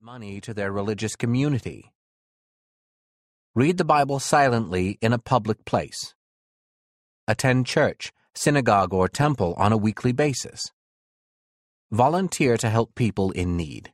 money to their religious community. Read the Bible silently in a public place. Attend church, synagogue, or temple on a weekly basis. Volunteer to help people in need.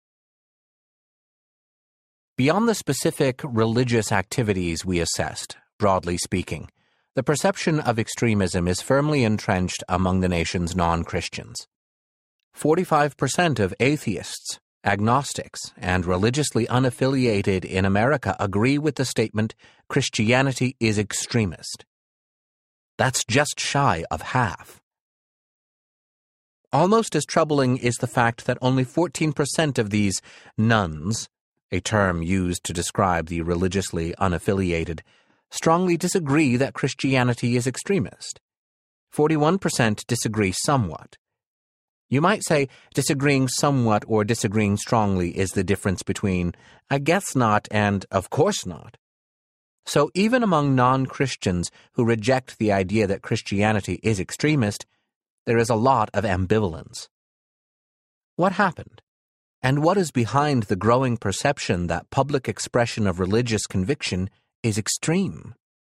Beyond the specific religious activities we assessed, broadly speaking, the perception of extremism is firmly entrenched among the nation's non-Christians. 45% of atheists, agnostics, and religiously unaffiliated in America agree with the statement, Christianity is extremist. That's just shy of half. Almost as troubling is the fact that only 14% of these nones, a term used to describe the religiously unaffiliated, strongly disagree that Christianity is extremist. 41% disagree somewhat. You might say disagreeing somewhat or disagreeing strongly is the difference between I guess not and of course not. So even among non-Christians who reject the idea that Christianity is extremist, there is a lot of ambivalence. What happened? And what is behind the growing perception that public expression of religious conviction is extreme?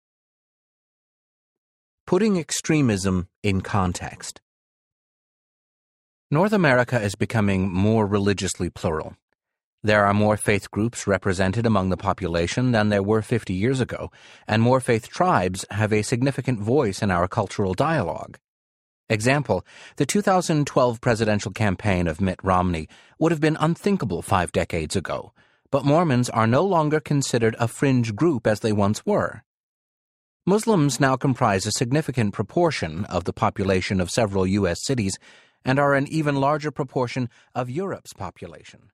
Putting extremism in context. North America is becoming more religiously plural. There are more faith groups represented among the population than there were 50 years ago, and more faith tribes have a significant voice in our cultural dialogue. Example, the 2012 presidential campaign of Mitt Romney would have been unthinkable 5 decades ago, but Mormons are no longer considered a fringe group as they once were. Muslims now comprise a significant proportion of the population of several U.S. cities and are an even larger proportion of Europe's population.